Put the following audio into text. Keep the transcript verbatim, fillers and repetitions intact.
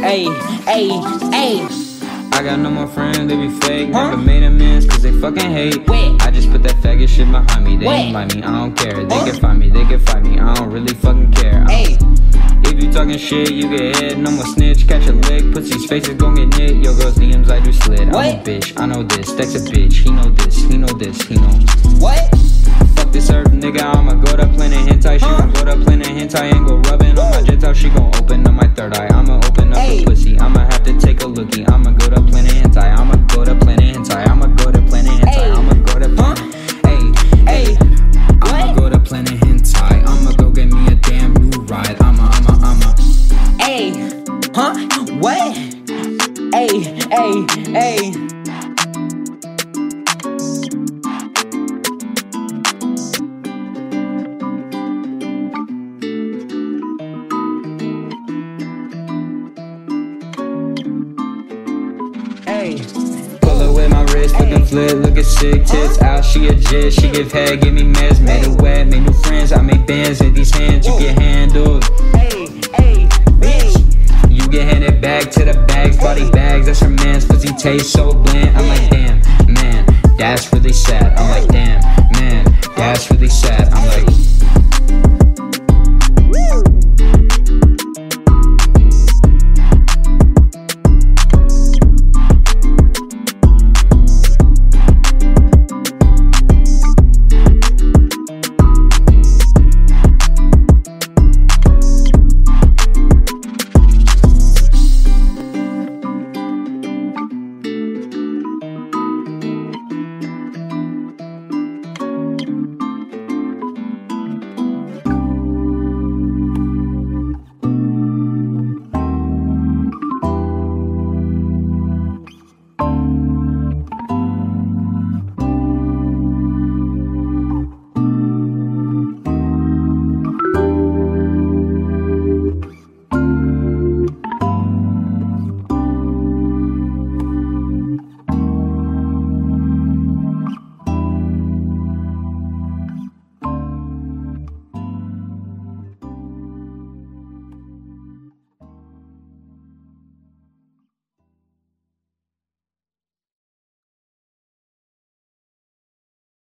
Ayy, ayy, ayy. I got no more friends, they be fake. Huh? Never made amends cause they fucking hate. Wait. I just put that faggot shit behind me. They Wait. ain't like me, I don't care. They Huh? can find me, they can fight me. I don't really fucking care. I Ayy. If you talking shit, you get hit. No more snitch, catch a lick. Pussy's faces gon' get knit. Yo, girls D Ms, I do slit. I'm a What? bitch, I know this. Dex a bitch, he know this, he know this, he know. What? Fuck this earth, nigga, I'ma go to planet hentai. She Huh? gon' go to planet hentai and go rubbing on my jets out. She gon' open up my third eye. I'ma open up Ayy. the pussy. I'ma have to take a lookie. I'ma go to planet hentai. I'ma go to planet hentai. I'ma go to planet hentai. Ayy. I'ma go to Huh? planet. Ayy, ayy. Ayy. I'ma What? go to planet hentai. I'ma go get me a damn new ride. I'ma, I'ma, I'ma. Ayy. Huh? What? Ayy, ayy, ayy. Ayy. Pull her with my wrist, looking flip, looking sick, tits out, she a jit, she give head, give me meds, made it wet, made new friends, I make bands in these hands, you get handled, Ayy, ayy, bitch. you get handed back to the bags, body bags, that's her man's, pussy taste so bland, I'm like damn, man, that's really sad, I'm like damn, man, that's really sad.